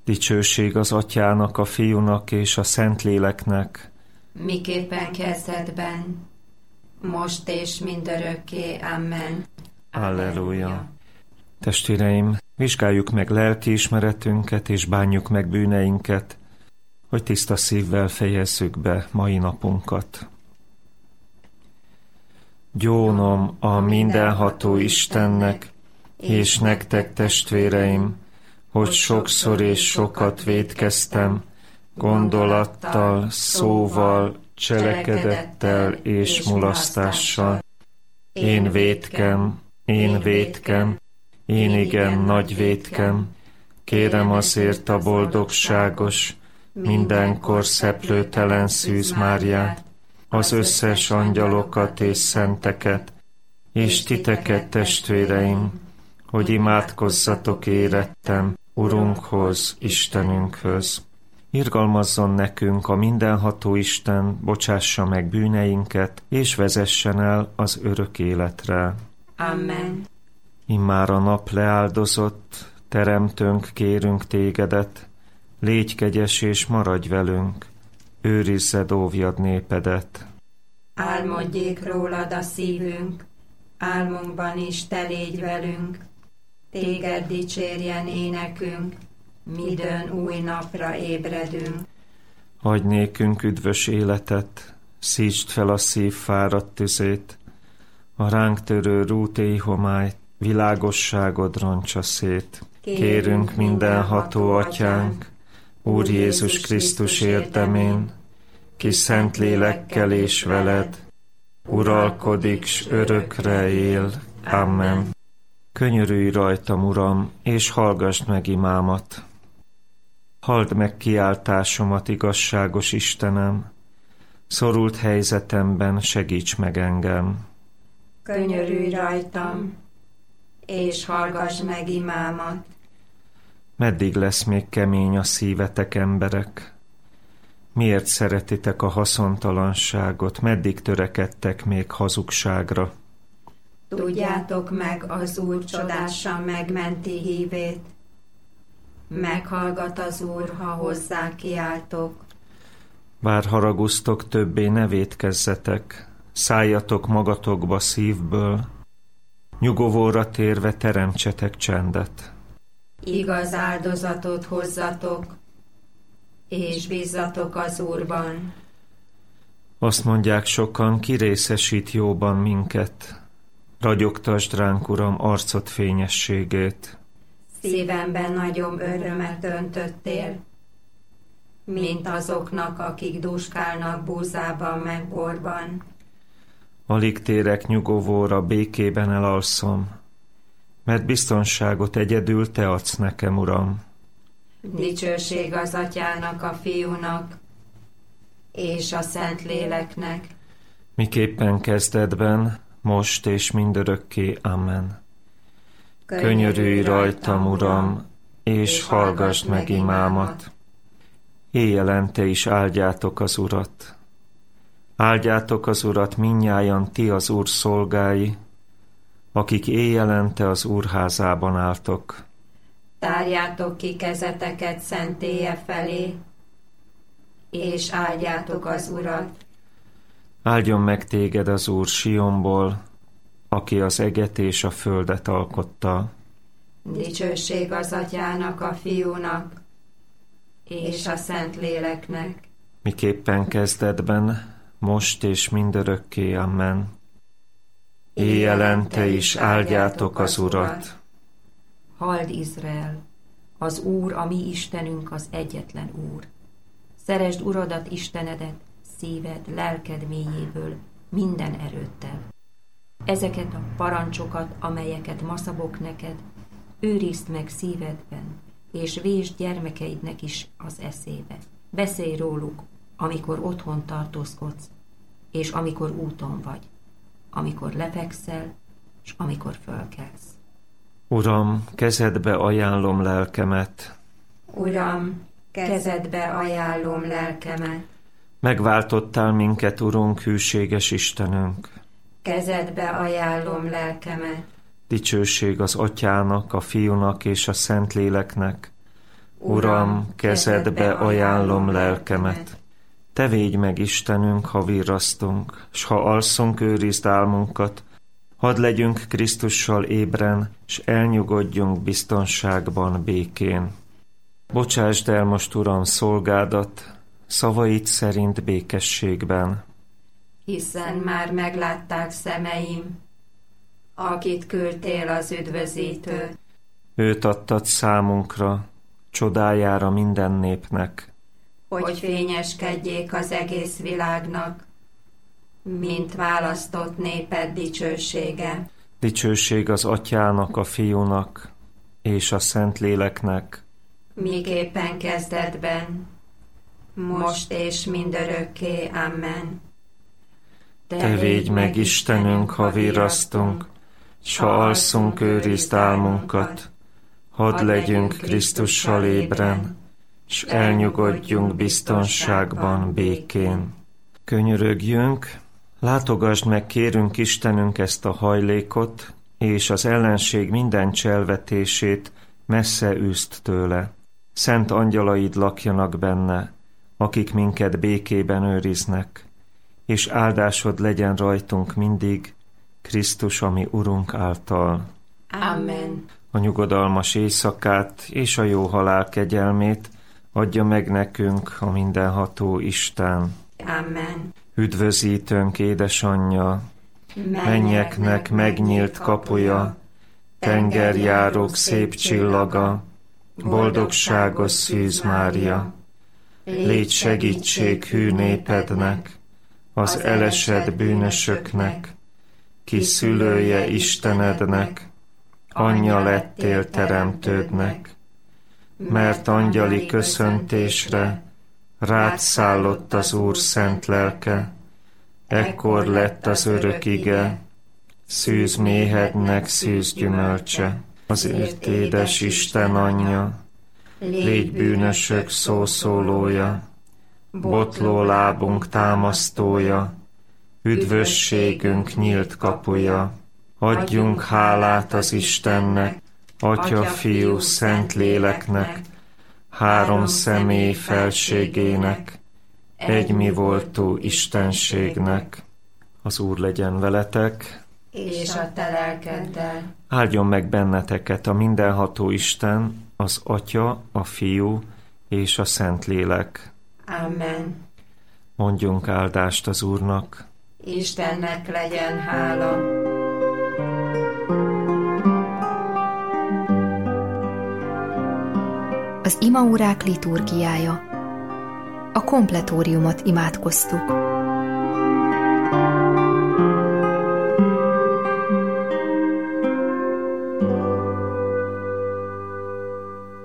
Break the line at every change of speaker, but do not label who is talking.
Dicsőség az Atyának, a Fiúnak és a Szentléleknek,
miképpen kezdetben, most és mindörökké. Amen.
Alleluja. Testvéreim, vizsgáljuk meg lelkiismeretünket és bánjuk meg bűneinket, hogy tiszta szívvel fejezzük be mai napunkat. Gyónom a mindenható Istennek, és nektek, testvéreim, hogy sokszor és sokat vétkeztem, gondolattal, szóval, cselekedettel és mulasztással. Én vétkem, én igen nagy vétkem, kérem azért a boldogságos, mindenkor szeplőtelen Szűz Máriát, az összes angyalokat és szenteket, és titeket, testvéreim, hogy imádkozzatok érettem Urunkhoz, Istenünkhöz. Irgalmazzon nekünk a mindenható Isten, bocsássa meg bűneinket, és vezessen el az örök életre.
Amen.
Immár a nap leáldozott, teremtőnk, kérünk tégedet, légy kegyes és maradj velünk, őrizzed, óvjad népedet.
Álmodjék rólad a szívünk, álmunkban is te légy velünk, téged dicsérjen énekünk, midőn új napra ébredünk.
Adj nékünk üdvös életet, szítsd fel a szív fáradt tüzét, a ránk törő rút éjhomályt, világosságod roncsa szét. Kérünk mindenható Atyánk, Úr Jézus Krisztus érdemén, ki szent lélekkel és veled, uralkodik, s örökre él. Amen. Könyörülj rajtam, Uram, és hallgassd meg imámat. Halld meg kiáltásomat, igazságos Istenem, szorult helyzetemben segíts meg engem.
Könyörülj rajtam, és hallgass meg imámat.
Meddig lesz még kemény a szívetek, emberek? Miért szeretitek a haszontalanságot? Meddig törekedtek még hazugságra?
Tudjátok meg az Úr csodásan megmenti hívét. Meghallgat az Úr, ha hozzá kiáltok.
Bár haragusztok, többé ne vétkezzetek, szálljatok magatokba szívből, nyugovóra térve teremtsetek csendet.
Igaz áldozatot hozzatok, és bízzatok az Úrban.
Azt mondják sokan, ki részesít jóban minket. Ragyogtasd ránk, Uram, arcod fényességét.
Szívemben nagyobb örömet öntöttél, mint azoknak, akik dúskálnak búzában meg borban.
Alig térek nyugovóra, békében elalszom, mert biztonságot egyedül te adsz nekem, Uram.
Dicsőség az Atyának, a Fiúnak és a Szentléleknek,
miképpen kezdetben, most és mindörökké. Amen. Könyörülj rajtam, Uram, és hallgassd meg imámat. Éjjelente is áldjátok az Urat. Áldjátok az Urat mindnyájan ti az Úr szolgái, akik éjjelente az Úr házában álltok.
Tárjátok ki kezeteket szentélye felé, és áldjátok az Urat.
Áldjon meg téged az Úr Sionból, aki az eget és a földet alkotta.
Dicsőség az Atyának, a Fiúnak és a Szentléleknek,
miképpen kezdetben, most és mindörökké. Amen. Éjjelente is áldjátok az Urat.
Halld, Izrael! Az Úr, a mi Istenünk, az egyetlen Úr. Szeresd Uradat, Istenedet, szíved, lelked mélyéből, minden erőttel. Ezeket a parancsokat, amelyeket ma szabok neked, őrizd meg szívedben, és vésd gyermekeidnek is az eszébe. Beszélj róluk, amikor otthon tartózkodsz, és amikor úton vagy, amikor lefekszel, és amikor fölkelsz.
Uram, kezedbe ajánlom lelkemet.
Uram, kezedbe ajánlom lelkemet.
Megváltottál minket, Urunk, hűséges Istenünk.
Kezedbe ajánlom lelkemet.
Dicsőség az Atyának, a Fiúnak és a Szentléleknek, Uram, kezedbe ajánlom lelkemet. Te védj meg, Istenünk, ha virrasztunk, s ha alszunk, őrizd álmunkat. Hadd legyünk Krisztussal ébren, s elnyugodjunk biztonságban, békén. Bocsásd el most, Uram, szolgádat, szavaid szerint békességben.
Hiszen már meglátták szemeim, akit küldtél az üdvözítőt.
Őt adtad számunkra, csodájára minden népnek.
Hogy fényeskedjék az egész világnak, mint választott néped dicsősége.
Dicsőség az Atyának, a Fiúnak és a Szentléleknek.
Miképpen kezdetben, most és mindörökké. Amen.
Te védj meg, Istenünk, ha virrasztunk, s ha alszunk, őrizd álmunkat. Hadd legyünk Krisztussal ébren, s elnyugodjunk biztonságban, békén. Könyörögjünk, látogasd meg, kérünk, Istenünk, ezt a hajlékot, és az ellenség minden cselvetését messze űzd tőle. Szent angyalaid lakjanak benne, akik minket békében őriznek, és áldásod legyen rajtunk mindig, Krisztus, ami Urunk által.
Amen.
A nyugodalmas éjszakát és a jó halál kegyelmét adja meg nekünk a mindenható Isten.
Amen.
Üdvözítőnk, édesanyja, mennyeknek megnyílt kapuja, tengerjárók szép csillaga, boldogságos Szűz Mária. Légy segítség hű népednek, az elesett bűnösöknek, ki szülője Istenednek, anyja lettél teremtődnek, mert angyali köszöntésre rád szállott az Úr szent lelke, ekkor lett az örök ige, szűz méhednek szűz gyümölcse. Azért édes Isten anyja, légy bűnösök szószólója, botló lábunk támasztója, üdvösségünk nyílt kapuja. Adjunk hálát az Istennek, Atya, Fiú, Szent Léleknek, három személy felségének, egymivoltú Istenségnek. Az Úr legyen veletek,
és a te lelkeddel.
Áldjon meg benneteket a mindenható Isten, az Atya, a Fiú és a Szentlélek.
Amen.
Mondjunk áldást az Úrnak.
Istennek legyen hála.
Az imaórák liturgiája. A kompletóriumot imádkoztuk.